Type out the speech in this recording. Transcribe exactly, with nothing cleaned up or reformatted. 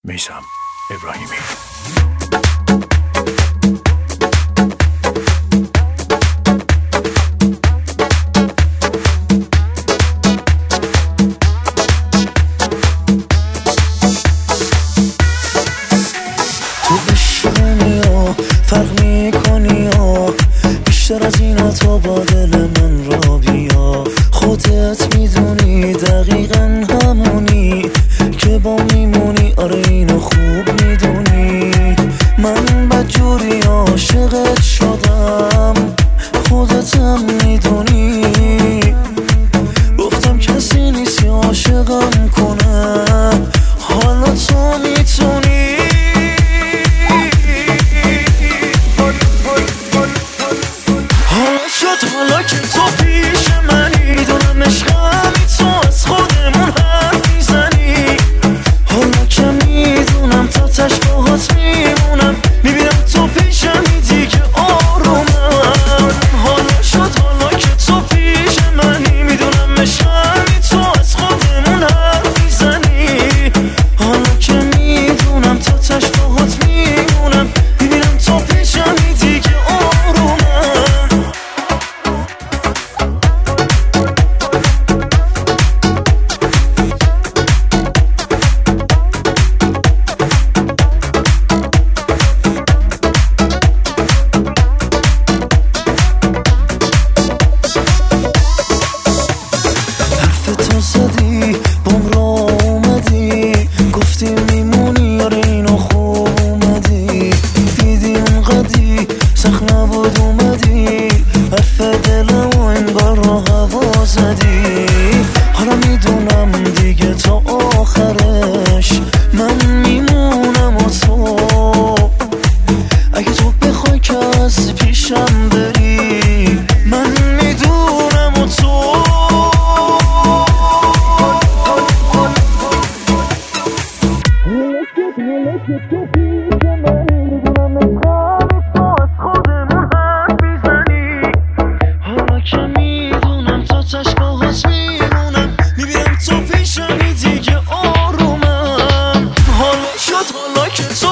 میثم ابراهیمی. تو عشقمی ها فرق میکنی ها، بیشتر از اینا تو با دل من را بیا. خودت میدونی دقیقا همونی که با میمونی، آره اینو خوب میدونی. من بدجوری عاشقت شدم، خودتم میدونی. گفتم کسی نیستی عاشقم کنه، حالا تو میتونی. حالا شد حالا که تو پیش منی، میدونم عشقمی تو از خودمون حرف میزنی. حالا که میدونم تا تش باهات میمونم، میبینم تو پیشمی دیگه آرومم. حالا شد حالا که تو پیش منی، میدونم عشقمی تو از خودمون حرف میزنی. حالا که میدونم تا تش باهات میمونم، میبینم تو پیشمی دیگه آرومم. تو زدی بام را اومدی، گفتی میمونی، آره اینو خوب اومدی. دیدی اونقدی سخت نبود اومدی، حرف دلمو انگار را هوا زدی. حالا میدونم دیگه تا آخرش من میمونم و تو. اگه تو بخوای که از پیشم بری، من میدونم و تو. حالا که میدونم تا تش باهات میمونم، میبینم تو پیشمی دیگه آرومم. حالا شد حالا که تو